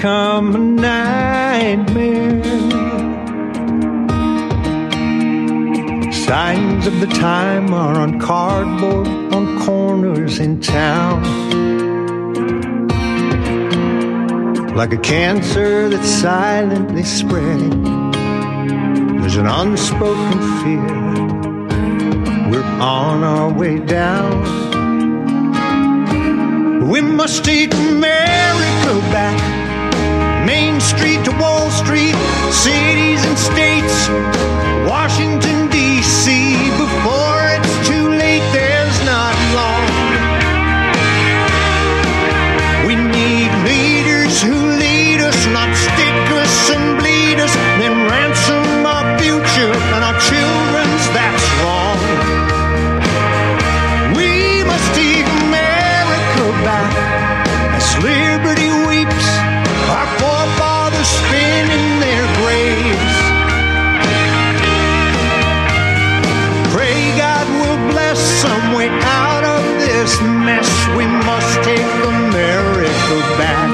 become a nightmare. Signs of the time are on cardboard on corners in town, like a cancer that's silently spreading. There's an unspoken fear. We're on our way down. We must take America back. Main Street to Wall Street, cities and states, Washington, D.C. Before it's too late, there's not long. We need leaders who lead us, not stick us and bleed us, then ransom our future and our children's, that's wrong. We must take America back as liberty weeps, our forefathers spin in their graves. Pray God will bless some way out of this mess. We must take America back.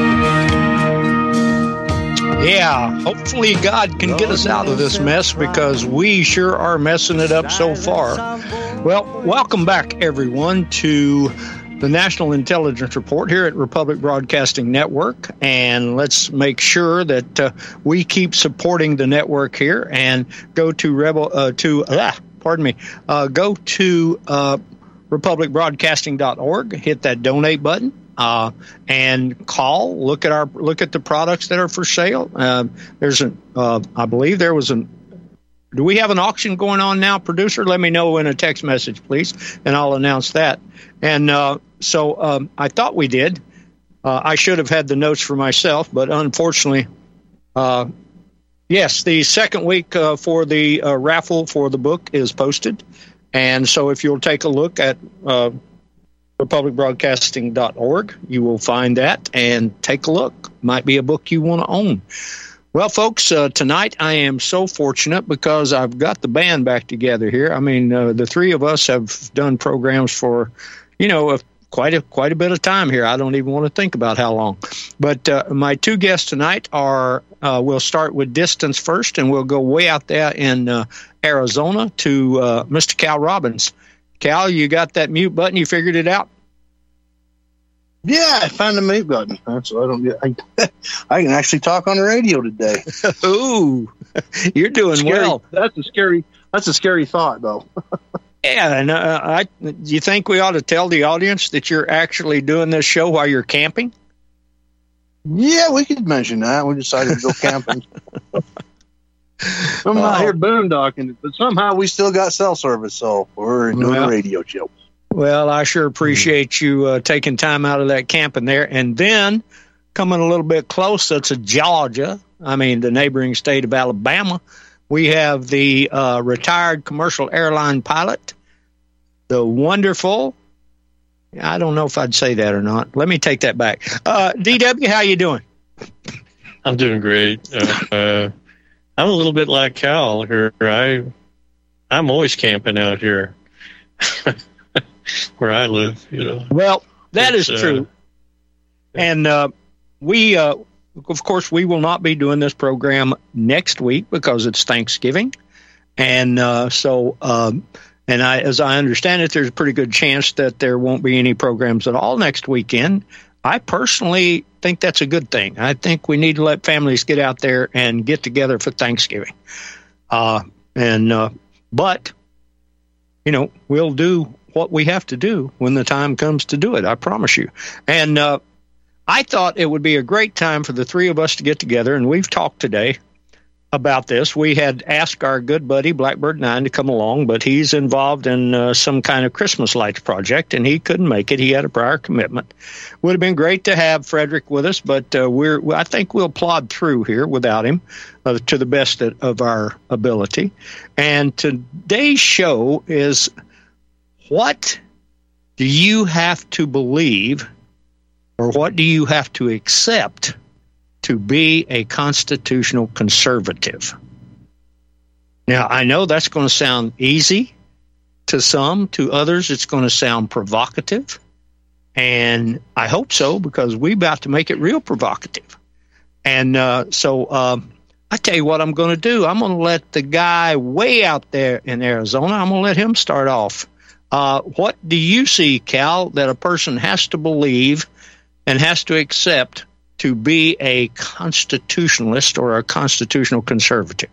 Yeah, hopefully God can get us out of this mess, because we sure are messing it up so far. Well, welcome back, everyone, to the National Intelligence Report here at Republic Broadcasting Network. And let's make sure that we keep supporting the network here, and go to go to republicbroadcasting.org, hit that donate button. And call, look at the products that are for sale. I believe there was do we have an auction going on now, producer? Let me know in a text message, please, and I'll announce that. And so I thought we did. I should have had the notes for myself, but unfortunately, yes, the second week for the raffle for the book is posted. And so if you'll take a look at republicbroadcasting.org, you will find that and take a look. Might be a book you want to own. Well, folks, tonight I am so fortunate because I've got the band back together here. I mean, the three of us have done programs for, quite a bit of time here. I don't even want to think about how long. But my two guests tonight are, we'll start with distance first, and we'll go way out there in Arizona to Mr. Cal Robbins. Cal, you got that mute button? You figured it out? Yeah, I found the mute button. So I can actually talk on the radio today. Ooh, you're doing well. That's a scary thought, though. Yeah, and do you think we ought to tell the audience that you're actually doing this show while you're camping? Yeah, we could mention that. We decided to go camping. I'm out here boondocking, but somehow we still got cell service, so we're doing a radio show. Well, I sure appreciate you taking time out of that camping there. And then coming a little bit closer to Georgia, the neighboring state of Alabama, we have the retired commercial airline pilot, the wonderful, I don't know if I'd say that or not. Let me take that back. DW, how you doing? I'm doing great. I'm a little bit like Cal here. I'm always camping out here where I live, Well, that is true. And we, of course, we will not be doing this program next week because it's Thanksgiving. And as I understand it, there's a pretty good chance that there won't be any programs at all next weekend. I personally think that's a good thing. I think we need to let families get out there and get together for Thanksgiving. But, we'll do what we have to do when the time comes to do it. I promise you. And I thought it would be a great time for the three of us to get together. And we've talked today about this. We had asked our good buddy Blackbird 9 to come along, but he's involved in some kind of Christmas lights project, and he couldn't make it. He had a prior commitment. Would have been great to have Frederick with us, but I think we'll plod through here without him to the best of our ability. And today's show is, what do you have to believe, or what do you have to accept to be a constitutional conservative? Now, I know that's going to sound easy to some. To others, it's going to sound provocative. And I hope so, because we're about to make it real provocative. And so I tell you what I'm going to do. I'm going to let the guy way out there in Arizona, I'm going to let him start off. What do you see, Cal, that a person has to believe and has to accept to be a constitutionalist or a constitutional conservative?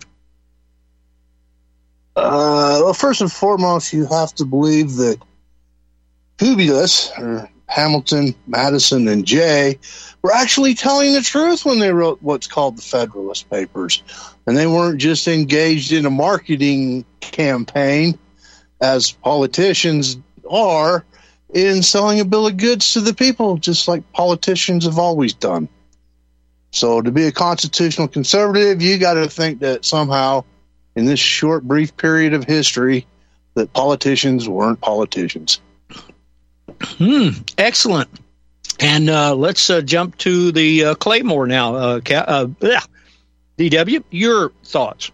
Well, first and foremost, you have to believe that Publius, or Hamilton, Madison, and Jay were actually telling the truth when they wrote what's called the Federalist Papers. And they weren't just engaged in a marketing campaign, as politicians are, in selling a bill of goods to the people, just like politicians have always done. So to be a constitutional conservative, you got to think that somehow, in this short, brief period of history, that politicians weren't politicians. Excellent. And let's jump to the Claymore now. DW, your thoughts?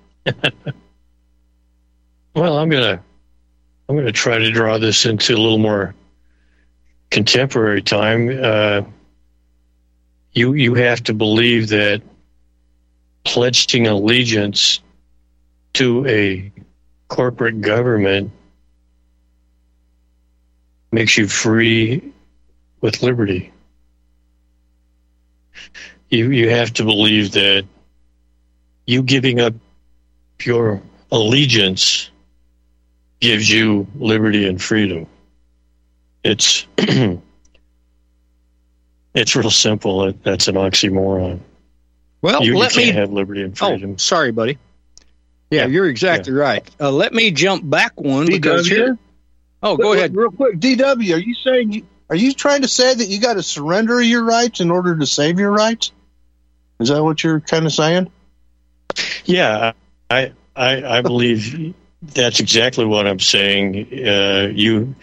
Well, I'm gonna try to draw this into a little more contemporary time. You have to believe that pledging allegiance to a corporate government makes you free with liberty. You have to believe that you giving up your allegiance gives you liberty and freedom. It's it's real simple. That's an oxymoron. Well, you can't have liberty and freedom. Oh, sorry, buddy. Yeah, you're exactly right. Let me jump back one. Because here, go ahead. Real quick, DW, are you trying to say that you got to surrender your rights in order to save your rights? Is that what you're kind of saying? Yeah, I believe that's exactly what I'm saying. You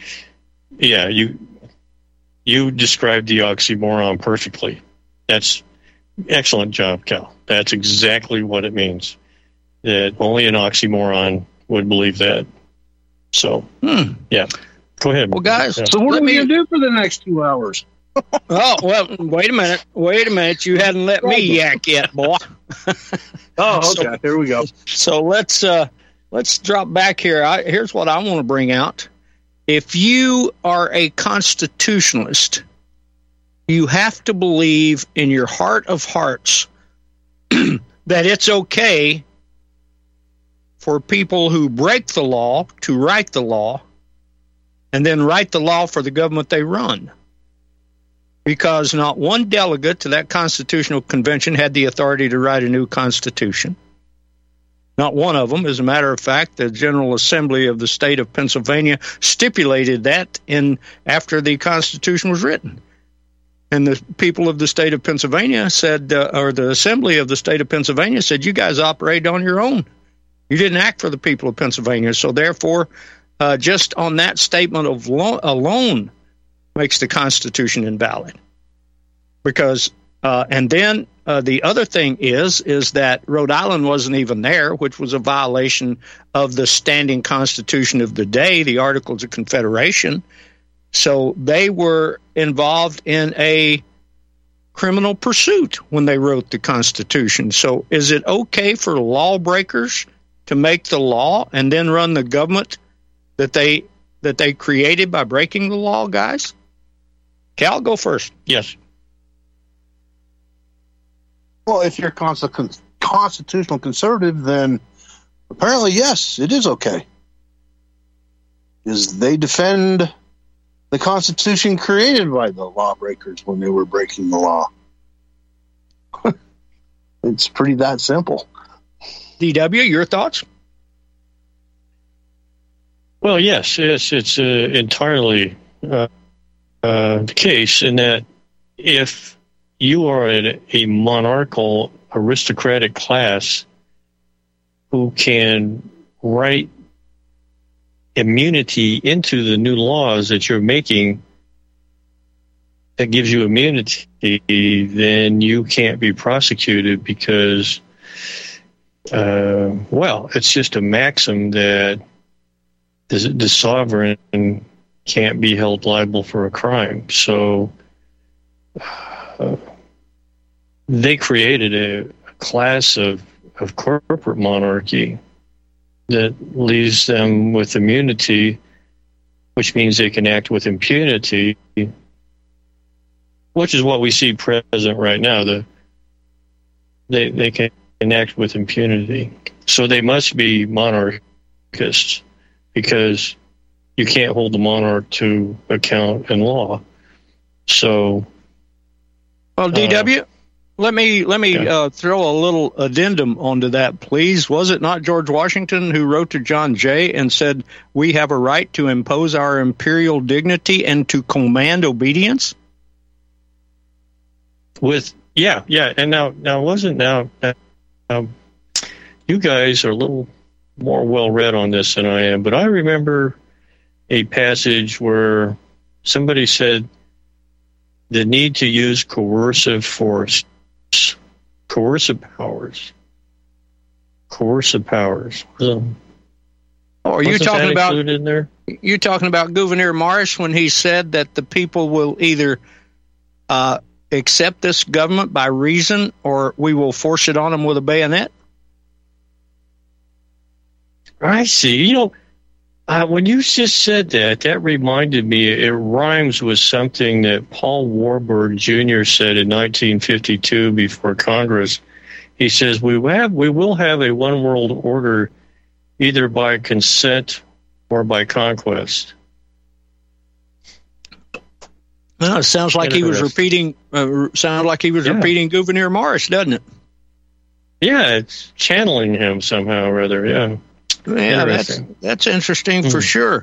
described the oxymoron perfectly. That's excellent job, Cal. That's exactly what it means. That only an oxymoron would believe that. So, yeah. Go ahead. Well, guys. Yeah. So what are we going to do for the next 2 hours? Oh, well, wait a minute. You hadn't let me yak yet, boy. Oh, okay. Here we go. So let's drop back here. Here's what I want to bring out. If you are a constitutionalist, you have to believe in your heart of hearts that it's okay for people who break the law to write the law and then write the law for the government they run. Because not one delegate to that constitutional convention had the authority to write a new constitution. Not one of them. As a matter of fact, the General Assembly of the state of Pennsylvania stipulated that after the Constitution was written. And the people of the state of Pennsylvania said, or the Assembly of the state of Pennsylvania said, you guys operate on your own. You didn't act for the people of Pennsylvania. So therefore, just on that statement of alone makes the Constitution invalid. Because, and then the other thing is that Rhode Island wasn't even there, which was a violation of the standing Constitution of the day, the Articles of Confederation. So they were involved in a criminal pursuit when they wrote the Constitution. So is it okay for lawbreakers to make the law and then run the government that they created by breaking the law, guys? Cal, go first. Yes. Well, if you're a constitutional conservative, then apparently, yes, it is okay. Because they defend the Constitution created by the lawbreakers when they were breaking the law. It's pretty that simple. DW, your thoughts? Well, yes, it's entirely the case in that if you are a monarchical aristocratic class who can write immunity into the new laws that you're making that gives you immunity, then you can't be prosecuted because, it's just a maxim that the sovereign can't be held liable for a crime. So they created a class of corporate monarchy that leaves them with immunity, which means they can act with impunity, which is what we see present right now. They can act with impunity. So they must be monarchists, because you can't hold the monarch to account in law. So, well, DW, let me throw a little addendum onto that, please. Was it not George Washington who wrote to John Jay and said, "We have a right to impose our imperial dignity and to command obedience"? And now you guys are a little more well read on this than I am, but I remember a passage where somebody said the need to use coercive force, coercive powers. Are you talking about in there? You talking about Gouverneur Morris when he said that the people will either accept this government by reason, or we will force it on them with a bayonet? I see. When you just said that, that reminded me, it rhymes with something that Paul Warburg Jr. said in 1952 before Congress. He says, we will have a one world order either by consent or by conquest. Well, it sounds like he was repeating. Repeating Gouverneur Morris, doesn't it? Yeah, it's channeling him somehow or other. Yeah. Yeah, that's interesting for sure.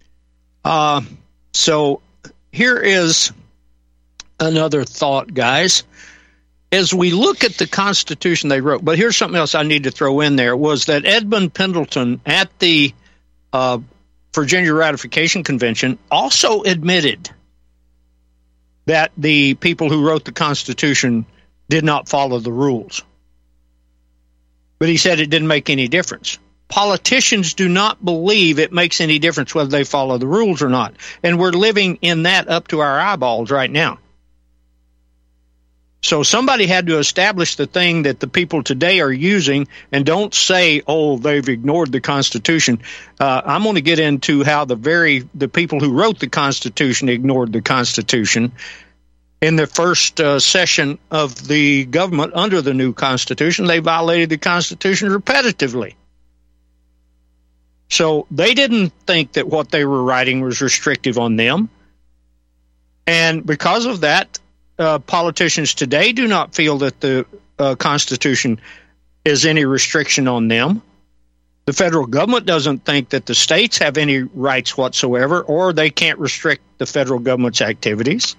So here is another thought, guys. As we look at the Constitution they wrote, but here's something else I need to throw in there, was that Edmund Pendleton at the Virginia Ratification Convention also admitted that the people who wrote the Constitution did not follow the rules. But he said it didn't make any difference. Politicians do not believe it makes any difference whether they follow the rules or not. And we're living in that up to our eyeballs right now. So somebody had to establish the thing that the people today are using, and don't say, oh, they've ignored the Constitution. I'm going to get into how the people who wrote the Constitution ignored the Constitution. In the first session of the government under the new Constitution, they violated the Constitution repetitively. So they didn't think that what they were writing was restrictive on them. And because of that, politicians today do not feel that the Constitution is any restriction on them. The federal government doesn't think that the states have any rights whatsoever, or they can't restrict the federal government's activities.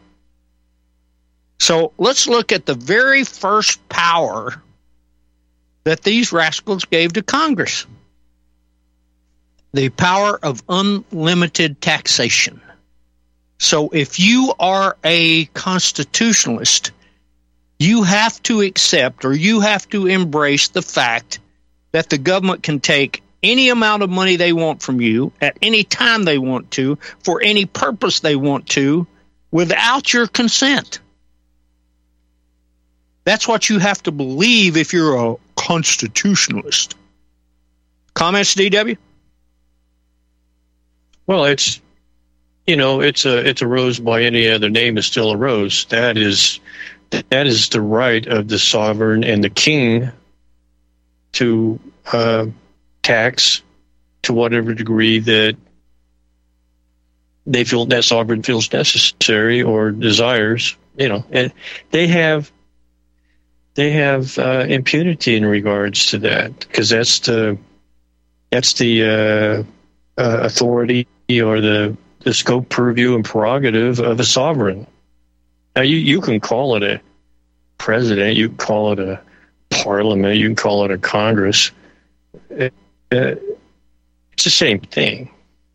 So let's look at the very first power that these rascals gave to Congress. The power of unlimited taxation. So if you are a constitutionalist, you have to accept, or you have to embrace the fact that the government can take any amount of money they want from you at any time they want to, for any purpose they want to, without your consent. That's what you have to believe if you're a constitutionalist. Comments, DW? Well, it's a rose by any other name is still a rose. That is the right of the sovereign and the king to tax to whatever degree that they feel that sovereign feels necessary or desires. And they have impunity in regards to that, because that's the authority or the scope, purview, and prerogative of a sovereign. Now, you can call it a president, you can call it a parliament, you can call it a Congress. It's the same thing.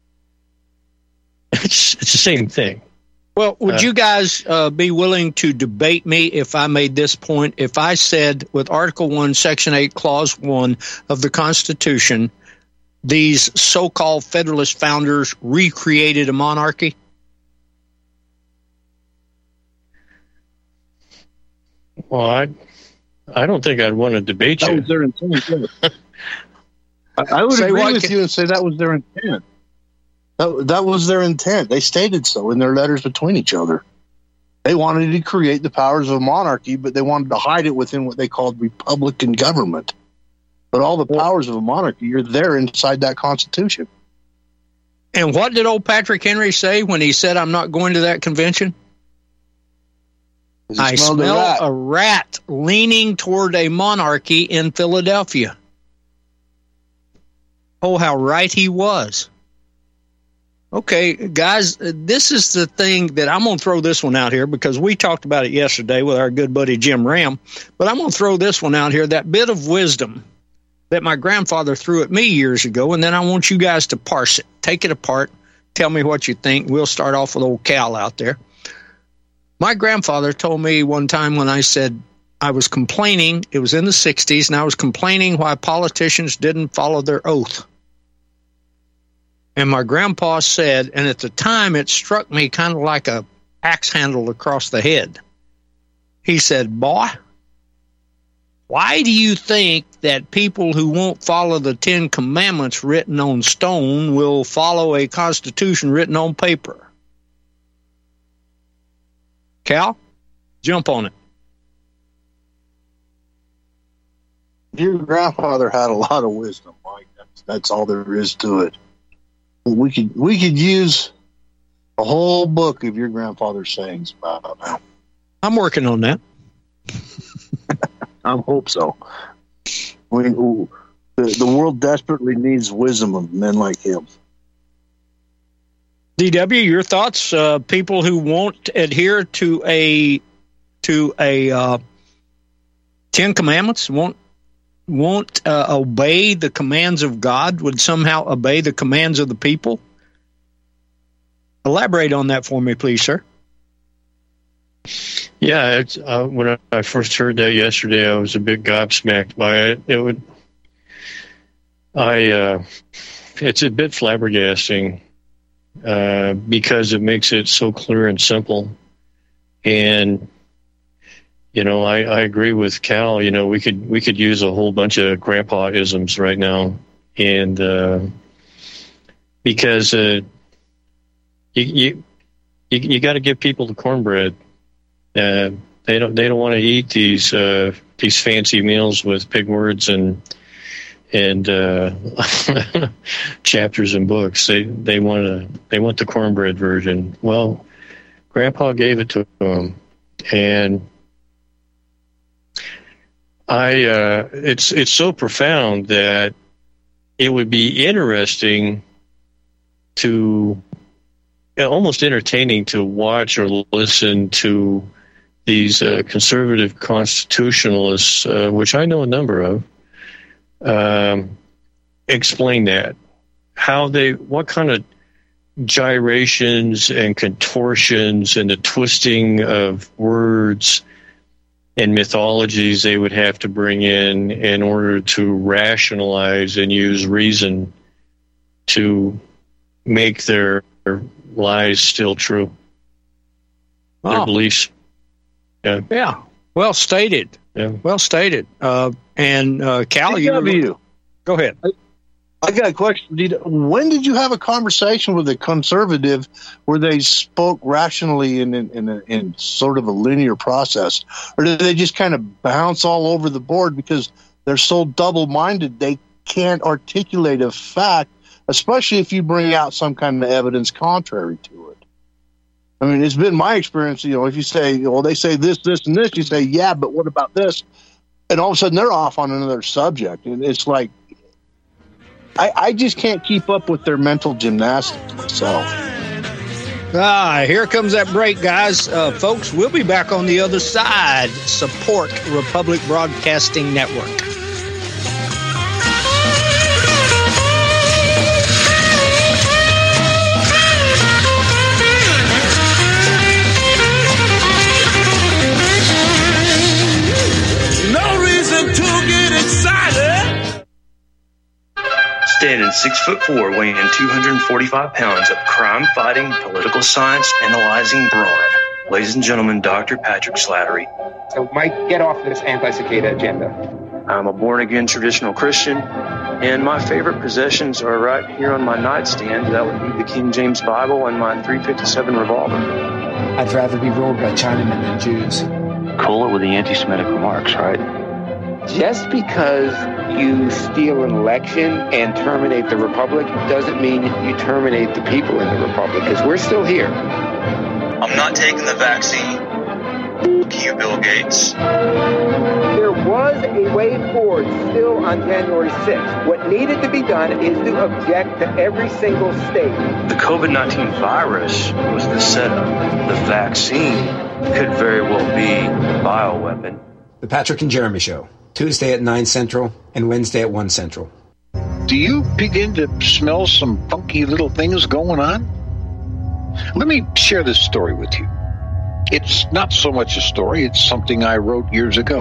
It's the same thing. Well, would you guys be willing to debate me if I made this point? If I said with Article 1, Section 8, Clause 1 of the Constitution, these so-called Federalist founders recreated a monarchy? Well, I don't think I'd want to debate That you. was their intent. I would agree with you and say that was their intent. That was their intent. They stated so in their letters between each other. They wanted to create the powers of a monarchy, but they wanted to hide it within what they called republican government. But all the powers of a monarchy are there inside that Constitution. And what did old Patrick Henry say when he said, "I'm not going to that convention"? I smell a rat leaning toward a monarchy in Philadelphia. Oh, how right he was. Okay, guys, this is the thing that I'm going to throw this one out here because we talked about it yesterday with our good buddy Jim Ram, but I'm going to throw this one out here, that bit of wisdom that my grandfather threw at me years ago, and then I want you guys to parse it. Take it apart. Tell me what you think. We'll start off with old Cal out there. My grandfather told me one time when I said I was complaining, it was in the 60s, and I was complaining why politicians didn't follow their oath. And my grandpa said, and at the time it struck me kind of like a axe handle across the head. He said, "Boy, why do you think that people who won't follow the 10 Commandments written on stone will follow a Constitution written on paper?" Cal, jump on it. Your grandfather had a lot of wisdom, Mike. That's all there is to it. We could use a whole book of your grandfather's sayings about that. I'm working on that. I hope so. The world desperately needs wisdom of men like him. DW, your thoughts? People who won't adhere to a 10 Commandments, won't obey the commands of God, would somehow obey the commands of the people? Elaborate on that for me, please, sir. Yeah, when I first heard that yesterday, I was a bit gobsmacked by it. It's a bit flabbergasting because it makes it so clear and simple. And I agree with Cal. We could use a whole bunch of grandpa-isms right now, and because you got to give people the cornbread. They don't want to eat these fancy meals with big words and chapters and books. They want the cornbread version. Well, Grandpa gave it to them, and it's so profound that it would be interesting to, almost entertaining to watch or listen to these conservative constitutionalists, which I know a number of, explain that. What kind of gyrations and contortions and the twisting of words and mythologies they would have to bring in order to rationalize and use reason to make their lies still true. Their beliefs. Yeah. Well stated. Yeah. Well stated. And Cal, go ahead. I got a question. When did you have a conversation with a conservative where they spoke rationally in sort of a linear process? Or did they just kind of bounce all over the board because they're so double-minded they can't articulate a fact, especially if you bring out some kind of evidence contrary to it? I mean, it's been my experience, if you say, well, they say this, this, and this, you say, yeah, but what about this? And all of a sudden they're off on another subject. And it's like, I just can't keep up with their mental gymnastics myself. Here comes that break, guys. Folks, we'll be back on the other side. Support Republic Broadcasting Network. No reason to get excited. Standing 6'4", weighing 245 pounds of crime-fighting, political science analyzing brawn. Ladies and gentlemen, Dr. Patrick Slattery. So, Mike, get off this anti-cicada agenda. I'm a born-again traditional Christian, and my favorite possessions are right here on my nightstand. That would be the King James Bible and my .357 revolver. I'd rather be ruled by Chinamen than Jews. Cool it with the anti-Semitic remarks, right? Just because you steal an election and terminate the republic doesn't mean you terminate the people in the republic, because we're still here. I'm not taking the vaccine. Fuck you, Bill Gates. There was a way forward still on January 6th. What needed to be done is to object to every single state. The COVID-19 virus was the setup. The vaccine could very well be a bioweapon. The Patrick and Jeremy Show, Tuesday at 9 Central and Wednesday at 1 Central. Do you begin to smell some funky little things going on? Let me share this story with you. It's not so much a story, it's something I wrote years ago.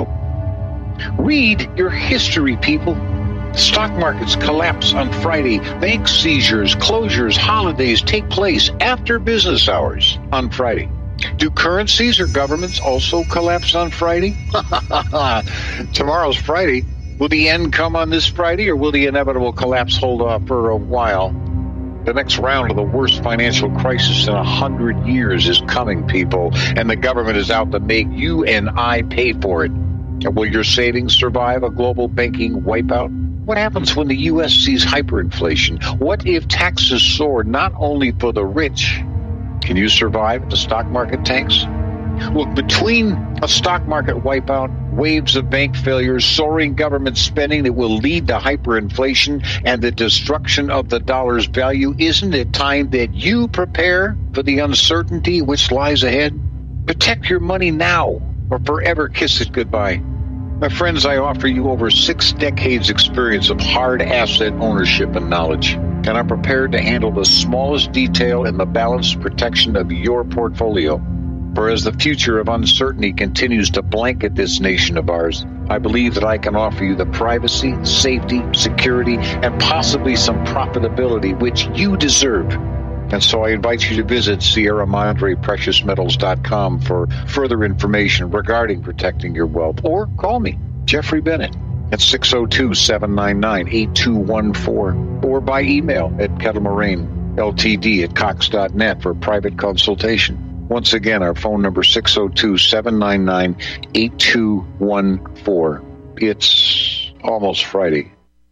Read your history, people. Stock markets collapse on Friday. Bank seizures, closures, holidays take place after business hours on Friday. Do currencies or governments also collapse on Friday? Tomorrow's Friday. Will the end come on this Friday, or will the inevitable collapse hold off for a while? The next round of the worst financial crisis in 100 years is coming, people, and the government is out to make you and I pay for it. And will your savings survive a global banking wipeout? What happens when the U.S. sees hyperinflation? What if taxes soar not only for the rich? Can you survive if the stock market tanks? Look, between a stock market wipeout, waves of bank failures, soaring government spending that will lead to hyperinflation, and the destruction of the dollar's value, isn't it time that you prepare for the uncertainty which lies ahead? Protect your money now, or forever kiss it goodbye. My friends, I offer you over 6 decades experience of hard asset ownership and knowledge, and I'm prepared to handle the smallest detail in the balanced protection of your portfolio. For as the future of uncertainty continues to blanket this nation of ours, I believe that I can offer you the privacy, safety, security, and possibly some profitability which you deserve. And so I invite you to visit SierraMadrePreciousMetals.com for further information regarding protecting your wealth. Or call me, Jeffrey Bennett, at 602-799-8214. Or by email at kettlemoraineltd@cox.net for a private consultation. Once again, our phone number 602-799-8214. It's almost Friday.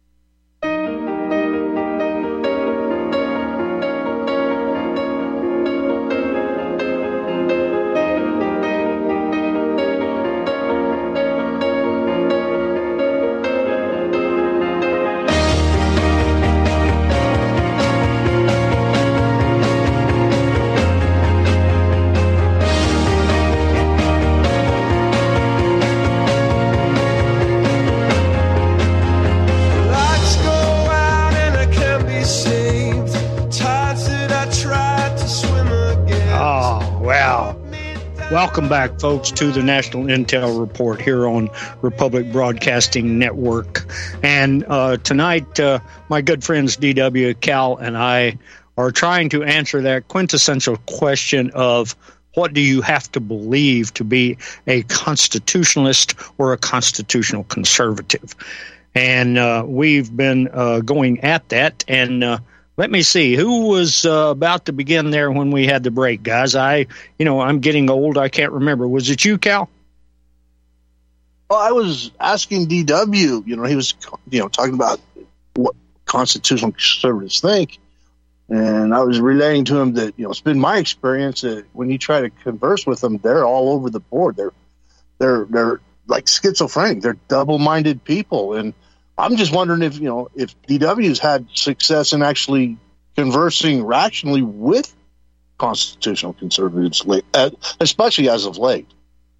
Welcome back, folks, to the National Intel Report here on Republic Broadcasting Network. And tonight, my good friends DW, Cal, and I are trying to answer that quintessential question of what do you have to believe to be a constitutionalist or a constitutional conservative? And we've been going at that. And let me see, who was about to begin there when we had the break, guys? I'm getting old. I can't remember. Was it you, Cal? Well, I was asking DW, he was, talking about what constitutional conservatives think. And I was relating to him that, it's been my experience that when you try to converse with them, they're all over the board. They're like schizophrenic. They're double-minded people. And I'm just wondering if DW's had success in actually conversing rationally with constitutional conservatives, especially as of late.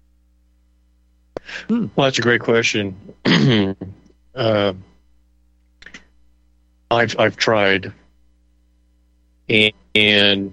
Well, that's a great question. I've tried, and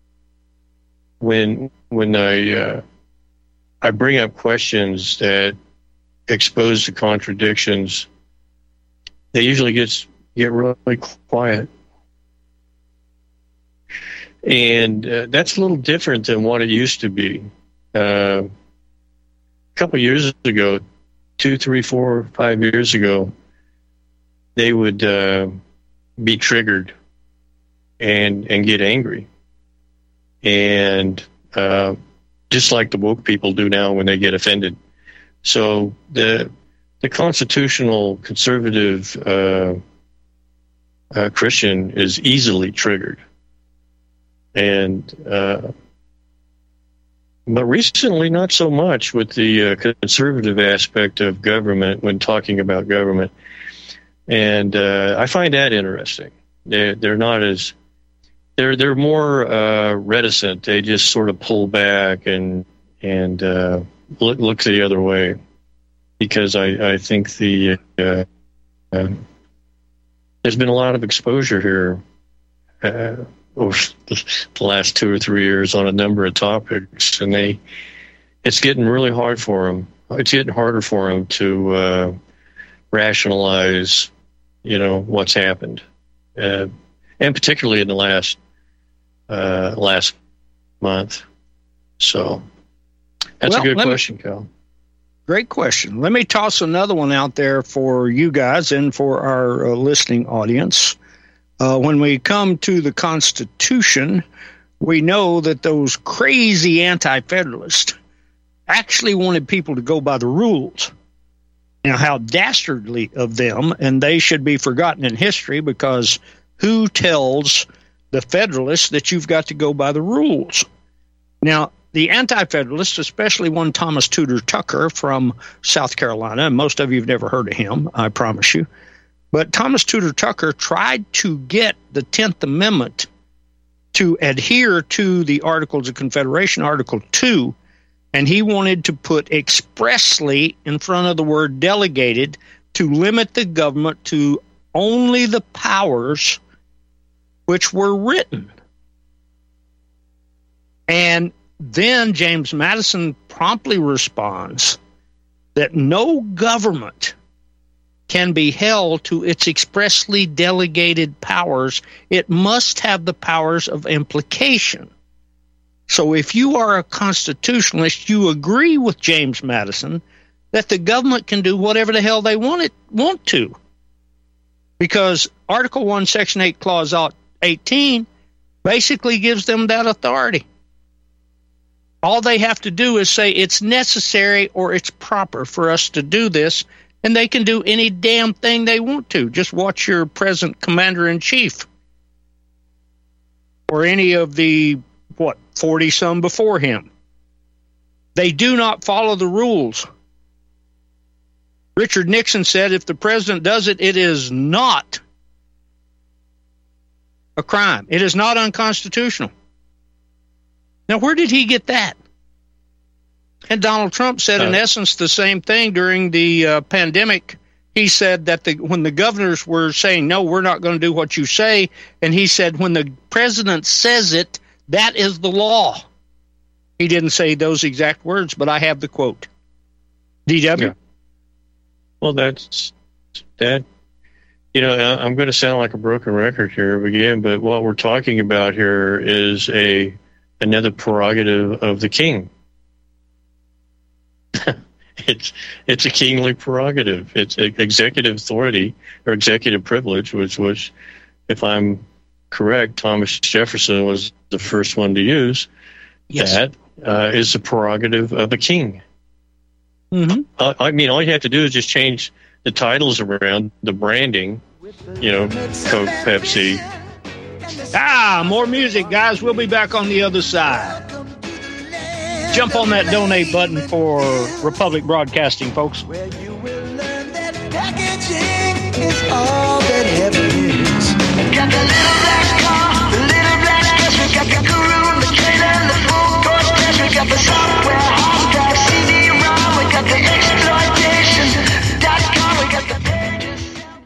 when I bring up questions that expose the contradictions, they usually get really quiet. And that's a little different than what it used to be. a couple years ago, 2, 3, 4, 5 years ago, they would be triggered and get angry. And just like the woke people do now when they get offended. So the constitutional conservative Christian is easily triggered. And but recently, not so much with the conservative aspect of government when talking about government. And I find that interesting. They're not as they're more reticent. They just sort of pull back and look the other way, because I think there's been a lot of exposure here over the last 2 or 3 years on a number of topics, and it's getting really hard for them. It's getting harder for them to rationalize, what's happened, and particularly in the last month. So that's a good question, Cal. Great question. Let me toss another one out there for you guys and for our listening audience. When we come to the Constitution, we know that those crazy anti-federalists actually wanted people to go by the rules. Now, how dastardly of them, and they should be forgotten in history, because who tells the Federalists that you've got to go by the rules? Now, the anti-federalists, especially one Thomas Tudor Tucker from South Carolina, and most of you have never heard of him, I promise you, but Thomas Tudor Tucker tried to get the 10th Amendment to adhere to the Articles of Confederation, Article 2, and he wanted to put expressly in front of the word delegated to limit the government to only the powers which were written. And then James Madison promptly responds that no government can be held to its expressly delegated powers. It must have the powers of implication. So if you are a constitutionalist, you agree with James Madison that the government can do whatever the hell they want to. Because Article 1, Section 8, Clause 18 basically gives them that authority. All they have to do is say it's necessary or it's proper for us to do this, and they can do any damn thing they want to. Just watch your present commander-in-chief or any of the 40-some before him. They do not follow the rules. Richard Nixon said if the president does it, it is not a crime. It is not unconstitutional. Now, where did he get that? And Donald Trump said, in essence, the same thing during the pandemic. He said that when the governors were saying, no, we're not going to do what you say, and he said, when the president says it, that is the law. He didn't say those exact words, but I have the quote. DW? Yeah. Well, that's that. I'm going to sound like a broken record here again, but what we're talking about here is another prerogative of the king. It's a kingly prerogative. It's executive authority or executive privilege, which, if I'm correct, Thomas Jefferson was the first one to use. Yes. That is the prerogative of a king. Mm-hmm. All you have to do is just change the titles around, the branding, Coke, Pepsi. More music, guys. We'll be back on the other side. Jump on that donate button for Republic Broadcasting, folks. Where you will learn that packaging is all that heaven is. Got the little black car, the little black dress, we got the Karoon, the trailer, the full course press, we got the software, hard drive, CD-ROM, we got the exploitation.com, we got the pages.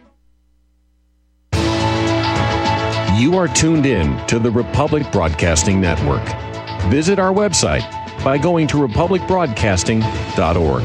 You are tuned in to the Republic Broadcasting Network. Visit our website by going to republicbroadcasting.org.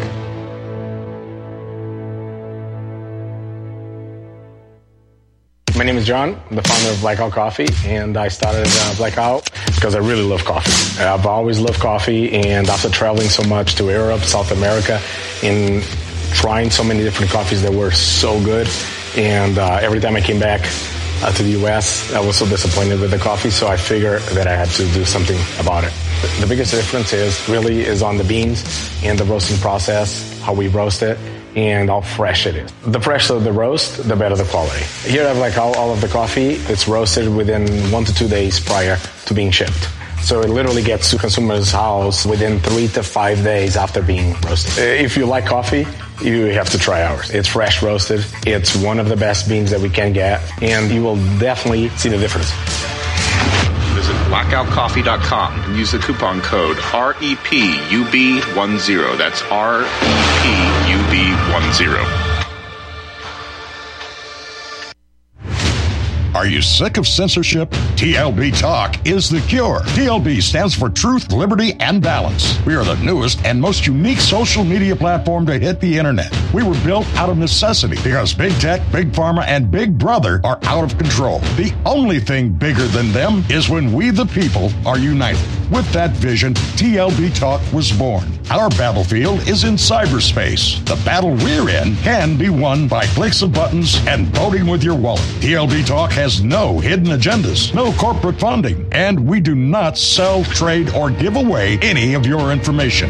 My name is John. I'm the founder of Blackout Coffee, and I started Blackout because I really love coffee. I've always loved coffee, and after traveling so much to Europe, South America, and trying so many different coffees that were so good, and every time I came back to the U.S., I was so disappointed with the coffee, so I figured that I had to do something about it. The biggest difference is on the beans and the roasting process, how we roast it, and how fresh it is. The fresher the roast, the better the quality. Here I have like all of the coffee. It's roasted within 1 to 2 days prior to being shipped. So it literally gets to consumers' house within 3 to 5 days after being roasted. If you like coffee, you have to try ours. It's fresh roasted. It's one of the best beans that we can get, and you will definitely see the difference. Visit blackoutcoffee.com and use the coupon code REPUB10. That's REPUB10. Are you sick of censorship? TLB Talk is the cure. TLB stands for Truth, Liberty, and Balance. We are the newest and most unique social media platform to hit the internet. We were built out of necessity because Big Tech, Big Pharma, and Big Brother are out of control. The only thing bigger than them is when we the people are united. With that vision, TLB Talk was born. Our battlefield is in cyberspace. The battle we're in can be won by clicks of buttons and voting with your wallet. TLB Talk has no hidden agendas, no corporate funding, and we do not sell, trade, or give away any of your information.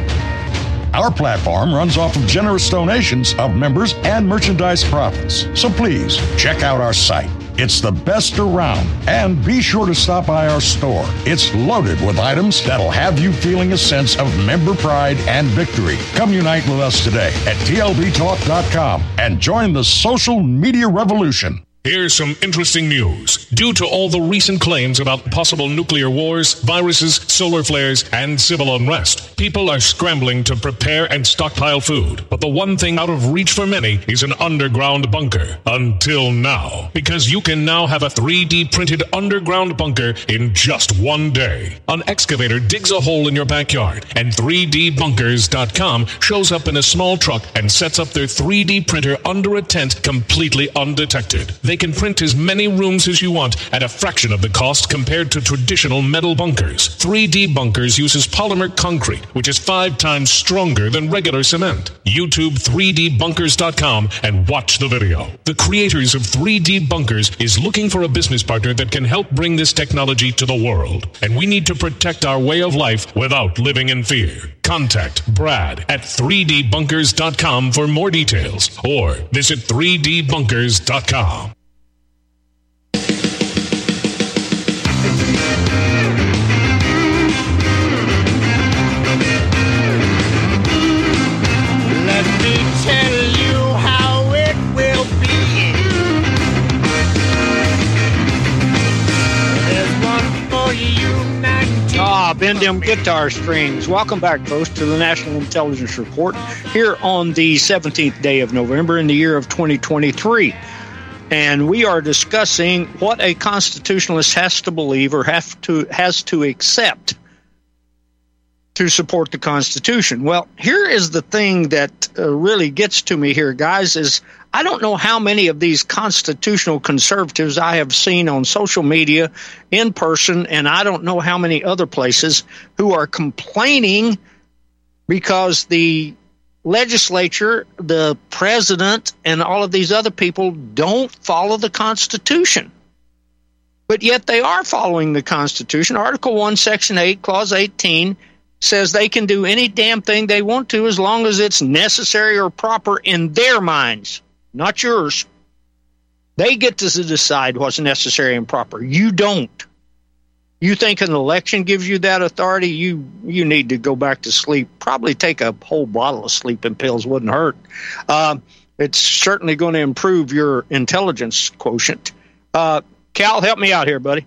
Our platform runs off of generous donations of members and merchandise profits. So please, check out our site. It's the best around. And be sure to stop by our store. It's loaded with items that'll have you feeling a sense of member pride and victory. Come unite with us today at TLBTalk.com and join the social media revolution. Here's some interesting news. Due to all the recent claims about possible nuclear wars, viruses, solar flares, and civil unrest, people are scrambling to prepare and stockpile food. But the one thing out of reach for many is an underground bunker. Until now. Because you can now have a 3D printed underground bunker in just one day. An excavator digs a hole in your backyard, and 3dbunkers.com shows up in a small truck and sets up their 3D printer under a tent completely undetected. They can print as many rooms as you want at a fraction of the cost compared to traditional metal bunkers. 3D Bunkers uses polymer concrete, which is 5 times stronger than regular cement. YouTube 3dbunkers.com and watch the video. The creators of 3D Bunkers is looking for a business partner that can help bring this technology to the world. And we need to protect our way of life without living in fear. Contact Brad at 3dbunkers.com for more details, or visit 3dbunkers.com. Let me tell you how it will be. There's one for you, 19. Bend them guitar strings. Welcome back, folks, to the National Intelligence Report here on the 17th day of November in the year of 2023. And we are discussing what a constitutionalist has to believe or has to accept to support the Constitution. Well, here is the thing that really gets to me here, guys, is I don't know how many of these constitutional conservatives I have seen on social media, in person, and I don't know how many other places who are complaining because the legislature, the president, and all of these other people don't follow the Constitution. But yet they are following the Constitution. Article 1, Section 8, Clause 18 says they can do any damn thing they want to as long as it's necessary or proper in their minds, not yours. They get to decide what's necessary and proper. You don't. You think an election gives you that authority? You need to go back to sleep. Probably take a whole bottle of sleeping pills. Wouldn't hurt. It's certainly going to improve your intelligence quotient. Cal, help me out here, buddy.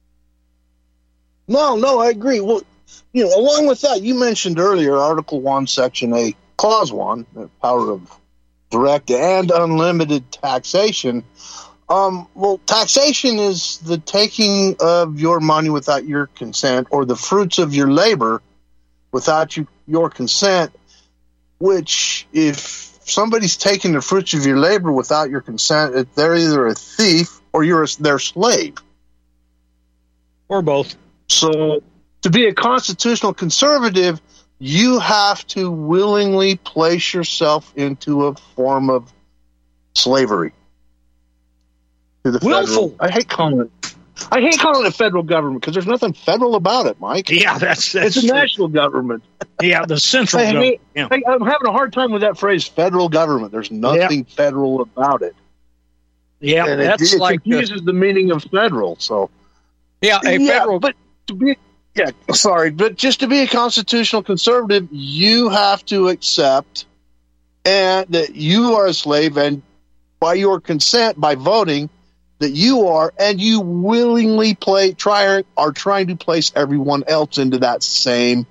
No, I agree. Well, along with that, you mentioned earlier Article 1, Section 8, Clause 1, the power of direct and unlimited taxation. Well, taxation is the taking of your money without your consent, or the fruits of your labor without your consent, which if somebody's taking the fruits of your labor without your consent, they're either a thief or you're their slave. Or both. So to be a constitutional conservative, you have to willingly place yourself into a form of slavery. To the Willful. I hate calling it federal government because there's nothing federal about it, Mike. Yeah, that's it's a true. national government. Yeah, the central government. Yeah. I'm having a hard time with that phrase, federal government. There's nothing federal about it. Yeah, and that's it like confuses the meaning of federal. So federal. But to be but just to be a constitutional conservative, you have to accept and that you are a slave, and by your consent, by voting, that you are, and you willingly trying to place everyone else into that same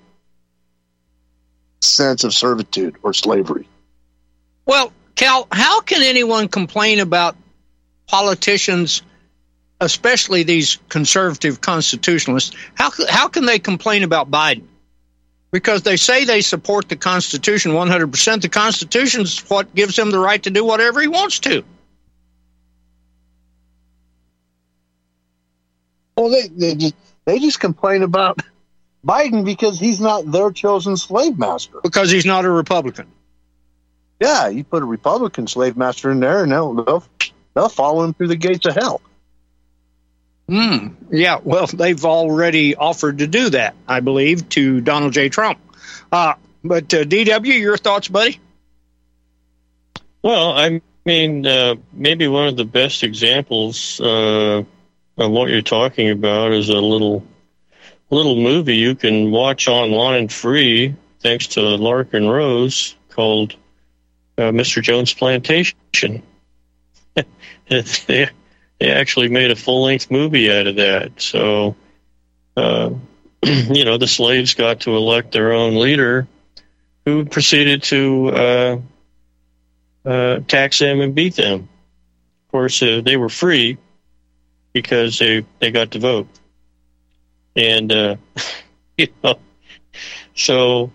sense of servitude or slavery. Well, Cal, how can anyone complain about politicians, especially these conservative constitutionalists? How can they complain about Biden? Because they say they support the Constitution 100%. The Constitution is what gives him the right to do whatever he wants to. Well, they just complain about Biden because he's not their chosen slave master. Because he's not a Republican. Yeah, you put a Republican slave master in there, and they'll follow him through the gates of hell. Yeah, well, they've already offered to do that, I believe, to Donald J. Trump. But DW, your thoughts, buddy? Well, I mean, maybe one of the best examples of what you're talking about is a little movie you can watch online free, thanks to Larkin Rose, called Mr. Jones' Plantation. They actually made a full-length movie out of that. So, the slaves got to elect their own leader, who proceeded to tax them and beat them. Of course, they were free because they got to vote. And, so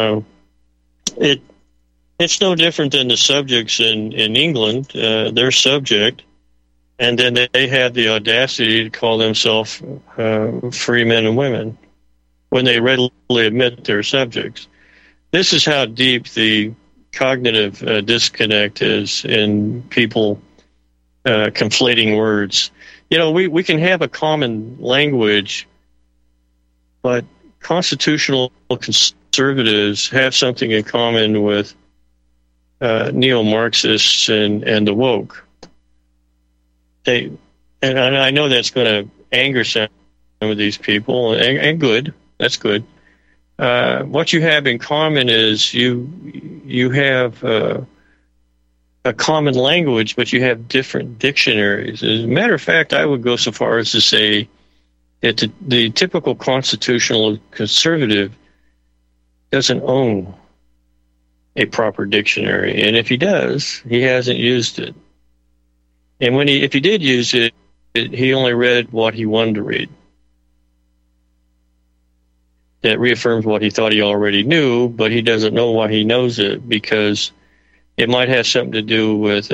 it's no different than the subjects in England. They're subject, and then they have the audacity to call themselves free men and women when they readily admit they're subjects. This is how deep the cognitive disconnect is in people conflating words. We can have a common language, but constitutional conservatives have something in common with neo-Marxists and the woke. And I know that's going to anger some of these people, and good. That's good. What you have in common is you have a common language, but you have different dictionaries. As a matter of fact, I would go so far as to say that the typical constitutional conservative doesn't own a proper dictionary, and if he does, he hasn't used it. And if he did use it, he only read what he wanted to read. That reaffirms what he thought he already knew, but he doesn't know why he knows it, because it might have something to do with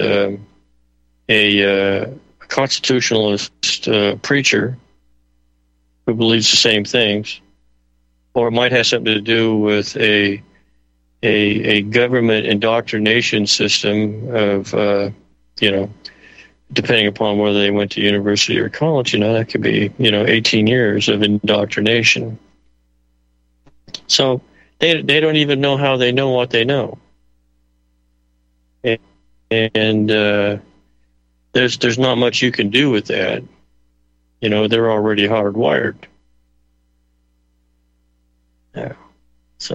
a constitutionalist preacher who believes the same things, or it might have something to do with a government indoctrination system of, depending upon whether they went to university or college, that could be, 18 years of indoctrination. So they don't even know how they know what they know. And there's not much you can do with that. They're already hardwired. Yeah. So.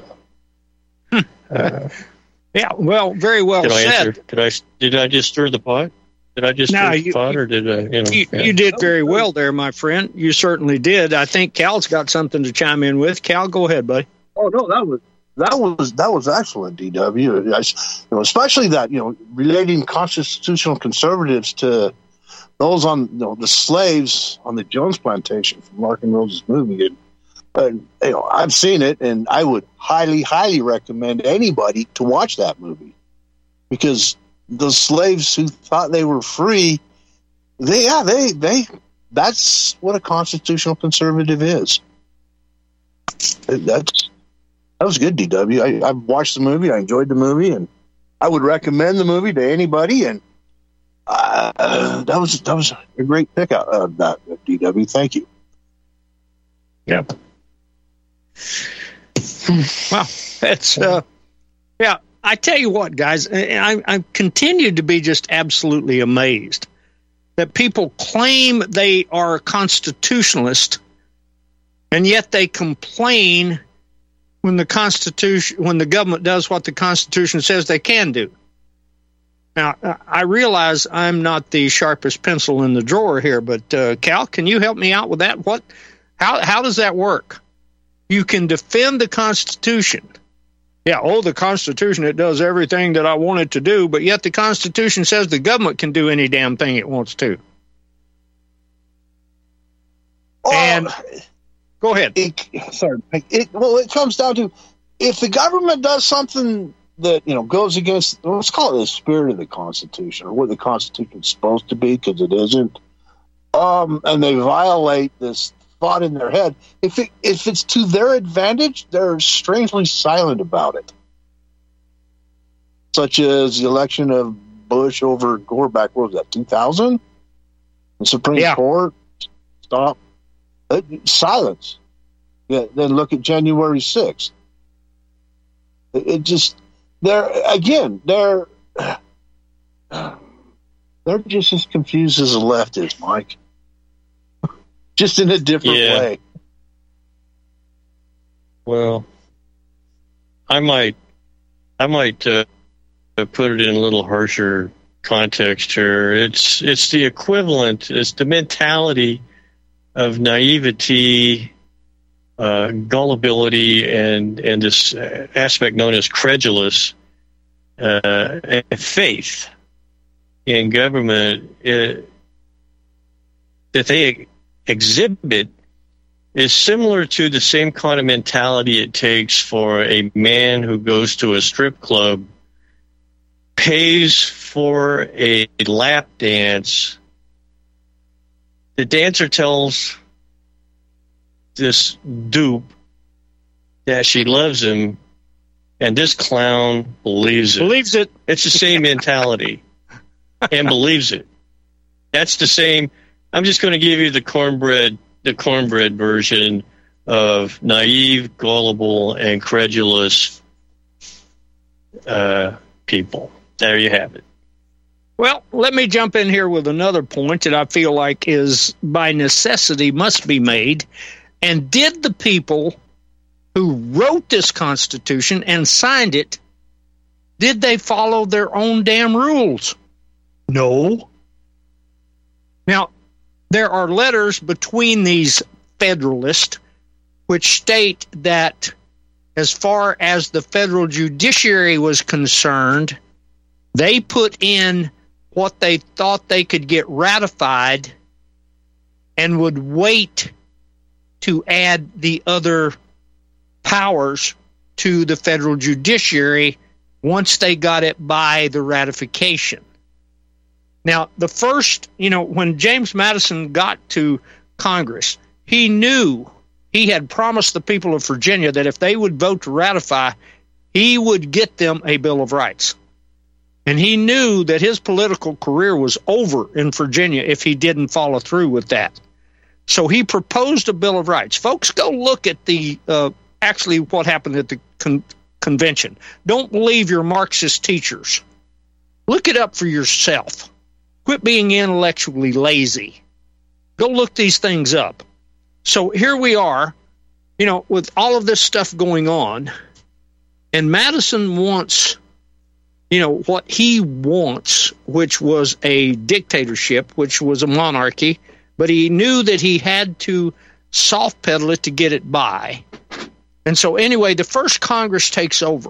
Yeah. Well, very well said. Did I just stir the pot? Did I just stir the pot, or did I? You did very well there, my friend. You certainly did. I think Cal's got something to chime in with. Cal, go ahead, buddy. Oh no, that was excellent, DW. Especially that relating constitutional conservatives to those on the slaves on the Jones Plantation from Larkin Rose's movie. I've seen it, and I would highly, highly recommend anybody to watch that movie, because the slaves who thought they were free, that's what a constitutional conservative is. That was good, DW. I watched the movie. I enjoyed the movie, and I would recommend the movie to anybody. And that was a great pick out of that, DW. Thank you. Yep. Well, it's yeah. I tell you what, guys, I continue to be just absolutely amazed that people claim they are constitutionalist, and yet they complain when the government does what the Constitution says they can do. Now, I realize I'm not the sharpest pencil in the drawer here, but Cal, can you help me out with that? How does that work? You can defend the Constitution. Yeah, the Constitution, it does everything that I want it to do, but yet the Constitution says the government can do any damn thing it wants to. And go ahead. It comes down to, if the government does something that goes against, let's call it the spirit of the Constitution, or what the Constitution is supposed to be, because it isn't, and they violate this thought in their head, if it's to their advantage, they're strangely silent about it. Such as the election of Bush over Gore back, what was that, 2000? The Supreme Court, stop. Silence. Yeah, then look at January 6th. It just, they're just as confused as the left is, Mike. Just in a different way. Well, I might put it in a little harsher context here. It's the equivalent. It's the mentality of naivety, gullibility, and this aspect known as credulous faith in government that they exhibit is similar to the same kind of mentality it takes for a man who goes to a strip club, pays for a lap dance. The dancer tells this dupe that she loves him, and this clown believes it. Believes it. It's the same mentality, and believes it. That's the same. I'm just going to give you the cornbread version of naive, gullible, and credulous people. There you have it. Well, let me jump in here with another point that I feel like is by necessity must be made. And did the people who wrote this Constitution and signed it, did they follow their own damn rules? No. Now, there are letters between these Federalists which state that as far as the federal judiciary was concerned, they put in what they thought they could get ratified and would wait to add the other powers to the federal judiciary once they got it by the ratification. Now, the first, when James Madison got to Congress, he knew he had promised the people of Virginia that if they would vote to ratify, he would get them a Bill of Rights. And he knew that his political career was over in Virginia if he didn't follow through with that. So he proposed a Bill of Rights. Folks, go look at the actually what happened at the convention. Don't believe your Marxist teachers. Look it up for yourself. Quit being intellectually lazy. Go look these things up. So here we are, with all of this stuff going on, and Madison wants, what he wants, which was a dictatorship, which was a monarchy, but he knew that he had to soft pedal it to get it by. And so anyway, the first Congress takes over,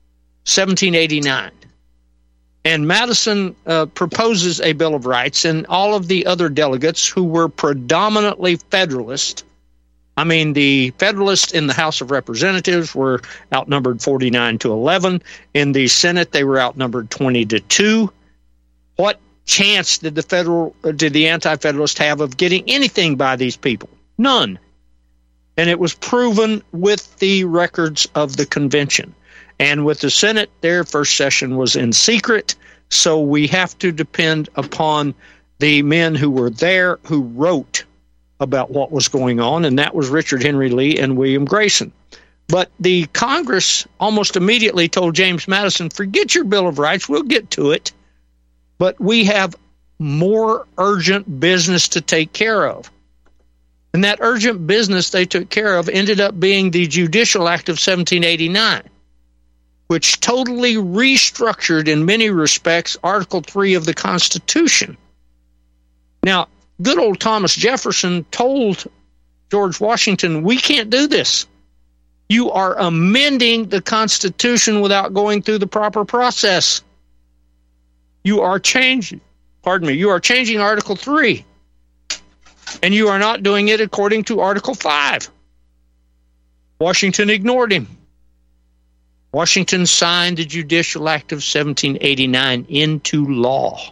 1789. And Madison proposes a Bill of Rights, and all of the other delegates who were predominantly Federalist, the Federalists in the House of Representatives were outnumbered 49-11. In the Senate, they were outnumbered 20-2. What chance did the Anti-Federalists have of getting anything by these people? None. And it was proven with the records of the convention. And with the Senate, their first session was in secret, so we have to depend upon the men who were there who wrote about what was going on, and that was Richard Henry Lee and William Grayson. But the Congress almost immediately told James Madison, forget your Bill of Rights, we'll get to it, but we have more urgent business to take care of. And that urgent business they took care of ended up being the Judicial Act of 1789, which totally restructured in many respects Article 3 of the Constitution. Now, good old Thomas Jefferson told George Washington, we can't do this. You are amending the Constitution without going through the proper process. You are changing Article 3. And you are not doing it according to Article 5. Washington ignored him. Washington signed the Judicial Act of 1789 into law.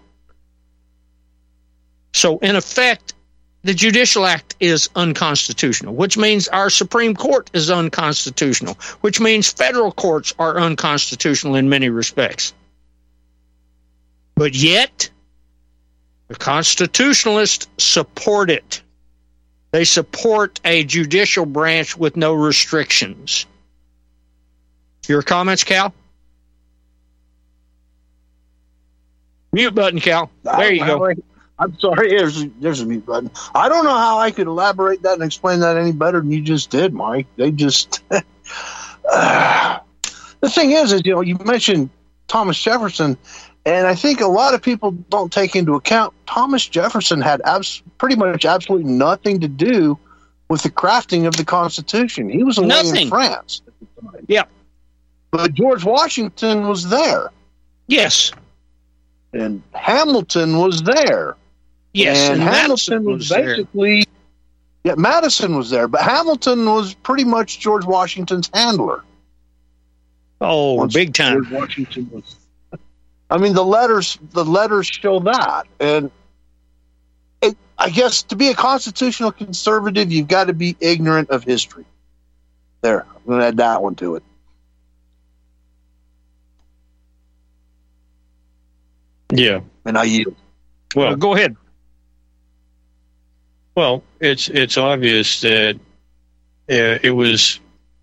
So, in effect, the Judicial Act is unconstitutional, which means our Supreme Court is unconstitutional, which means federal courts are unconstitutional in many respects. But yet, the constitutionalists support it. They support a judicial branch with no restrictions. Your comments, Cal? Mute button, Cal. There you go. I'm sorry, there's a mute button. I don't know how I could elaborate that and explain that any better than you just did, Mike. They just... the thing is, you mentioned Thomas Jefferson, and I think a lot of people don't take into account Thomas Jefferson had pretty much absolutely nothing to do with the crafting of the Constitution. He was away in France at the time. Yeah. But George Washington was there. Yes. And Hamilton was there. Yes. And Hamilton was basically... Yeah, Madison was there, but Hamilton was pretty much George Washington's handler. Oh, big time. George Washington was... I mean, the letters show that. And I guess to be a constitutional conservative, you've got to be ignorant of history. There, I'm going to add that one to it. Yeah. And I yield. Well, go ahead. Well, it's obvious that it was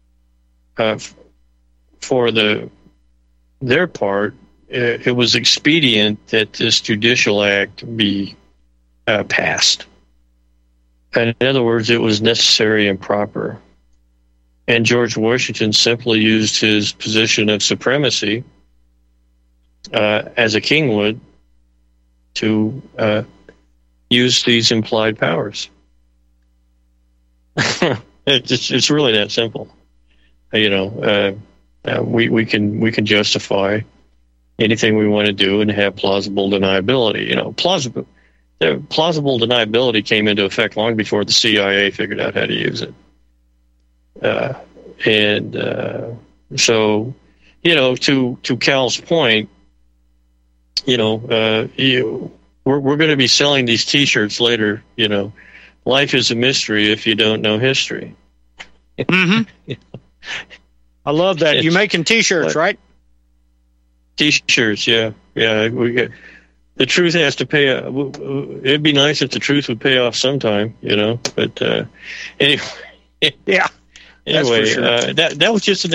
for their part, it was expedient that this Judicial Act be passed. And in other words, it was necessary and proper. And George Washington simply used his position of supremacy as a king would to use these implied powers. It's really that simple. We can justify anything we want to do and have plausible deniability. Plausible deniability came into effect long before the CIA figured out how to use it. So, to Cal's point, we're going to be selling these T-shirts later. Life is a mystery if you don't know history. Mm-hmm. I love that. You're making T-shirts, right? T-shirts, yeah. The truth has to pay. It'd be nice if the truth would pay off sometime, But anyway, yeah. Anyway, sure. That was just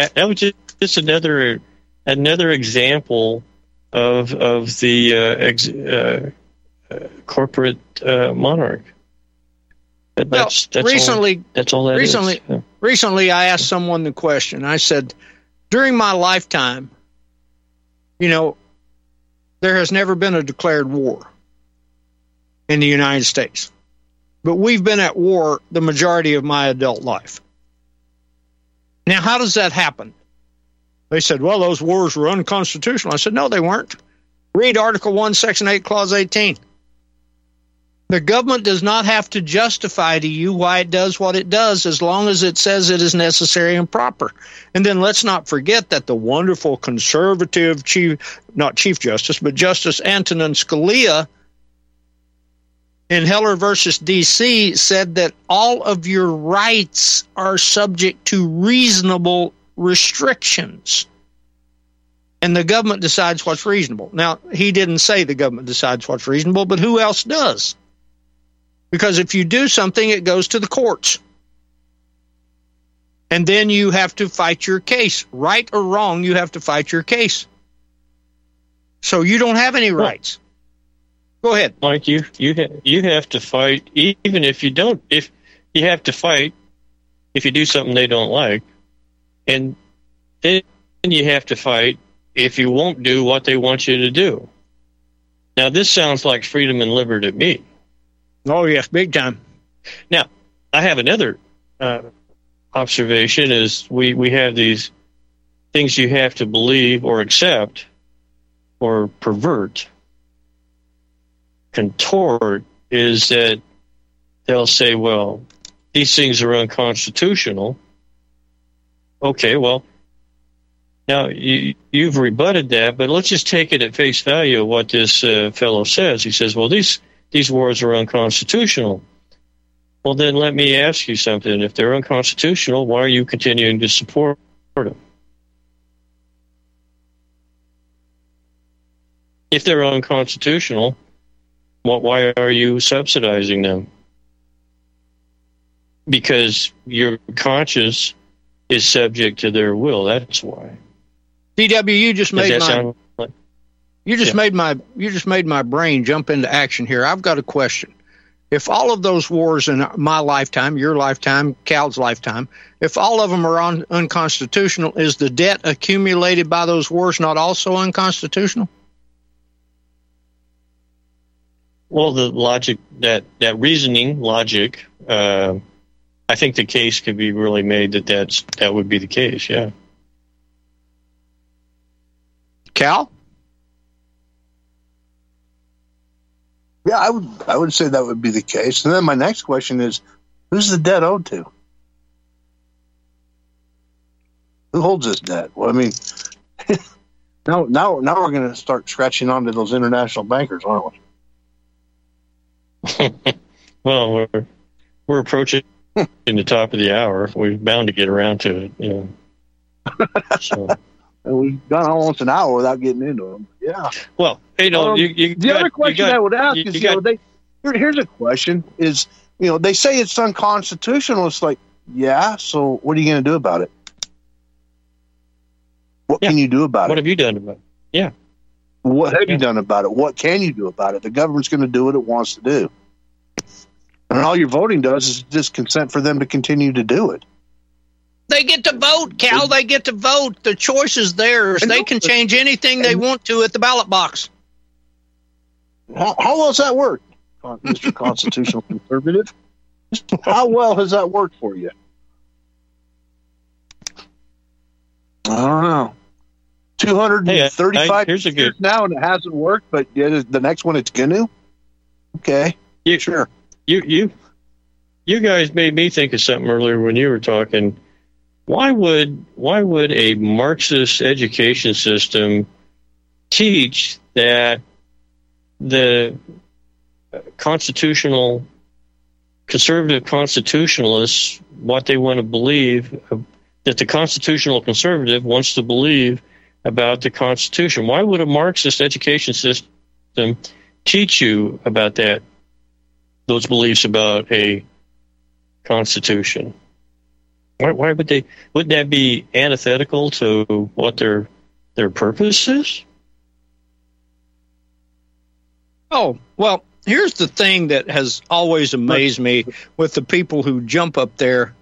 another example of the corporate monarch. That's recently, all that is. Yeah. Recently, I asked someone the question. I said, during my lifetime, there has never been a declared war in the United States. But we've been at war the majority of my adult life. Now, how does that happen? They said, well, those wars were unconstitutional. I said, no, they weren't. Read Article 1, Section 8, Clause 18. The government does not have to justify to you why it does what it does as long as it says it is necessary and proper. And then let's not forget that the wonderful conservative Justice Antonin Scalia in Heller versus D.C. said that all of your rights are subject to reasonable restrictions. And the government decides what's reasonable. Now, he didn't say the government decides what's reasonable, but who else does? Because if you do something, it goes to the courts. And then you have to fight your case. Right or wrong, you have to fight your case. So you don't have any rights. Go ahead. Mike, you have to fight, even if you don't, if you have to fight, if you do something they don't like, and then you have to fight if you won't do what they want you to do. Now, this sounds like freedom and liberty to me. Oh, yes, big time. Now, I have another observation is we have these things you have to believe or accept or pervert. Contort is that they'll say, well, these things are unconstitutional. Okay, well, now you've rebutted that, but let's just take it at face value of what this fellow says. He says, well, these wars are unconstitutional. Well, then let me ask you something. If they're unconstitutional, why are you continuing to support them? If they're unconstitutional, why are you subsidizing them? Because your conscience is subject to their will. That's why. DW, you just made my brain jump into action here. I've got a question. If all of those wars in my lifetime, your lifetime, Cal's lifetime, if all of them are unconstitutional, is the debt accumulated by those wars not also unconstitutional? Well, the logic, that reasoning logic, I think the case could be really made that would be the case, yeah. Cal? Yeah, I would say that would be the case. And then my next question is, who's the debt owed to? Who holds this debt? Well, I mean, now we're going to start scratching onto those international bankers, aren't we? Well, we're approaching in the top of the hour. We're bound to get around to it, you know. So. And we've gone almost an hour without getting into them. Yeah. Well, you know, other question I would ask is, here's a question: is they say it's unconstitutional. It's like, yeah. So what are you going to do about it? What can you do about it? What have you done about it? Yeah. What have you done about it? What can you do about it? The government's going to do what it wants to do. And all your voting does is just consent for them to continue to do it. They get to vote, Cal. They get to vote. The choice is theirs. They can change anything they want to at the ballot box. How well does that work, Mr. Constitutional Conservative? How well has that worked for you? I don't know. 235 here's a good now, and it hasn't worked, but the next one it's going to? Okay. Sure. You guys made me think of something earlier when you were talking. Why would a Marxist education system teach that the conservative constitutionalists, what they want to believe, that the constitutional conservative wants to believe about the Constitution? Why would a Marxist education system teach you about those beliefs about a Constitution? Why would they? Wouldn't that be antithetical to what their purpose is? Oh, well, here's the thing that has always amazed me with the people who jump up there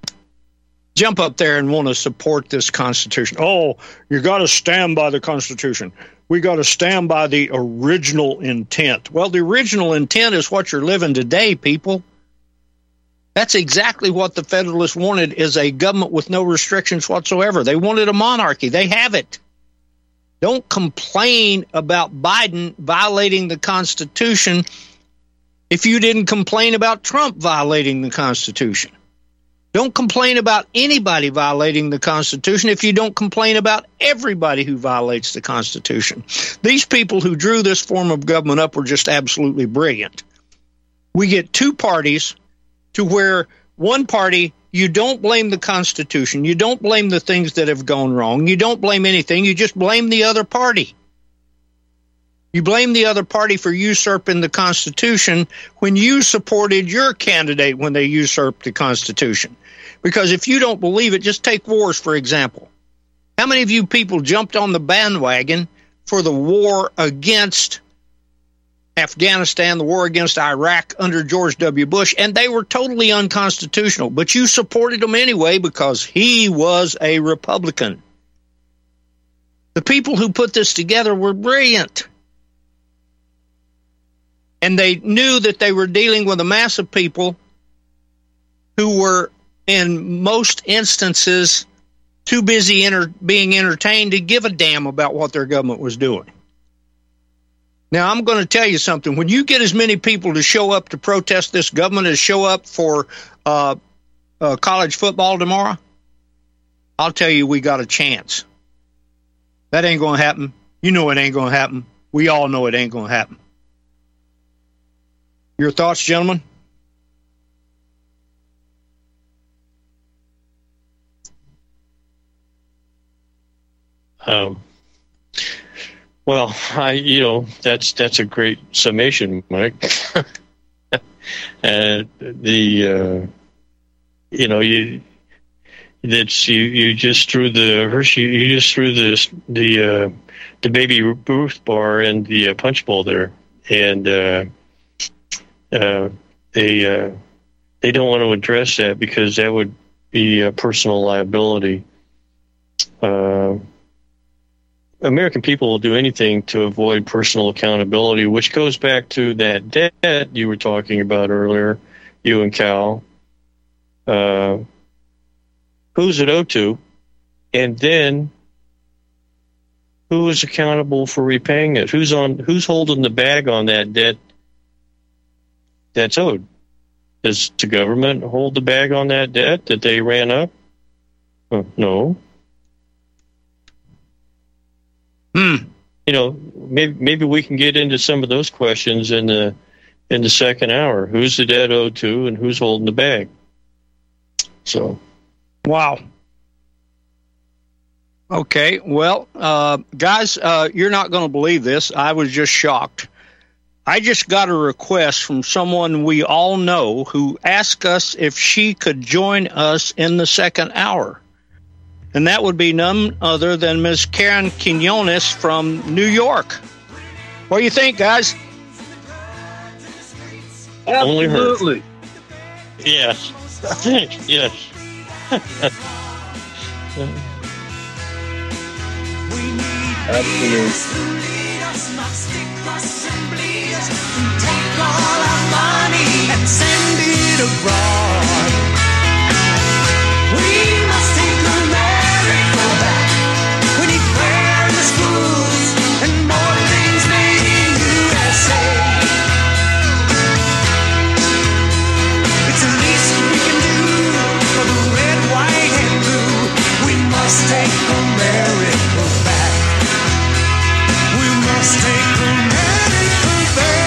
and want to support this Constitution. Oh, you got to stand by the Constitution. We got to stand by the original intent. Well, the original intent is what you're living today, people. That's exactly what the Federalists wanted, is a government with no restrictions whatsoever. They wanted a monarchy. They have it. Don't complain about Biden violating the Constitution if you didn't complain about Trump violating the Constitution. Don't complain about anybody violating the Constitution if you don't complain about everybody who violates the Constitution. These people who drew this form of government up were just absolutely brilliant. we get two parties to where one party, you don't blame the Constitution. You don't blame the things that have gone wrong. You don't blame anything. You just blame the other party. You blame the other party for usurping the Constitution when you supported your candidate when they usurped the Constitution. Because if you don't believe it, just take wars, for example. How many of you people jumped on the bandwagon for the war against Afghanistan, the war against Iraq under George W. Bush, and they were totally unconstitutional, but you supported him anyway because he was a Republican. The people who put this together were brilliant. And they knew that they were dealing with a mass of people who were, in most instances, too busy being entertained to give a damn about what their government was doing. Now, I'm going to tell you something. When you get as many people to show up to protest this government as show up for college football tomorrow, I'll tell you we got a chance. That ain't going to happen. You know it ain't going to happen. We all know it ain't going to happen. Your thoughts, gentlemen? Well, that's a great summation, Mike. And you just threw the Hershey, you just threw the Baby Ruth bar in the punch bowl there, and they don't want to address that because that would be a personal liability. American people will do anything to avoid personal accountability, which goes back to that debt you were talking about earlier, you and Cal. Who's it owed to? And then who is accountable for repaying it? Who's holding the bag on that debt that's owed? Does the government hold the bag on that debt that they ran up? No. Maybe we can get into some of those questions in the second hour. Who's the debt owed to, and who's holding the bag? So, wow. Okay, well, guys, you're not going to believe this. I was just shocked. I just got a request from someone we all know who asked us if she could join us in the second hour. And that would be none other than Ms. Karen Quinones from New York. What do you think, guys? Only her. Absolutely. Yes. Yes. Absolutely. Take all our money and send it abroad. We must take America back. We need prayer in the schools and more things made in USA. It's the least we can do for the red, white, and blue. We must take America back. We must take America back.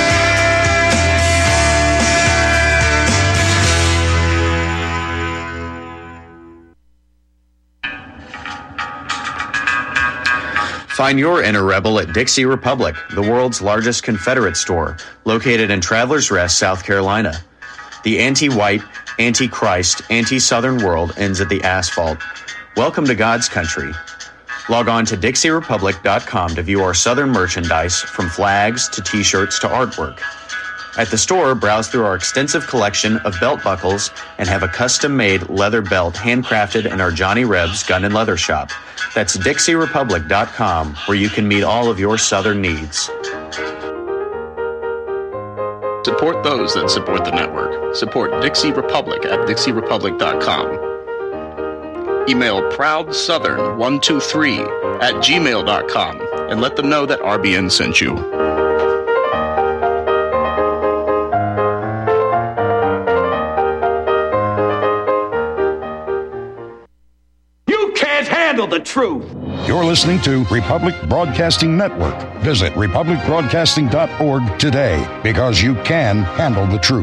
Find your inner rebel at Dixie Republic, the world's largest Confederate store, located in Travelers Rest, South Carolina. The anti-white, anti-Christ, anti-Southern world ends at the asphalt. Welcome to God's country. Log on to DixieRepublic.com to view our Southern merchandise, from flags to T-shirts to artwork. At the store, browse through our extensive collection of belt buckles and have a custom-made leather belt handcrafted in our Johnny Rebs Gun and Leather Shop. That's DixieRepublic.com, where you can meet all of your Southern needs. Support those that support the network. Support Dixie Republic at DixieRepublic.com. Email ProudSouthern123@gmail.com and let them know that RBN sent you. You can't handle the truth. You're listening to Republic Broadcasting Network. Visit republicbroadcasting.org today, because you can handle the truth.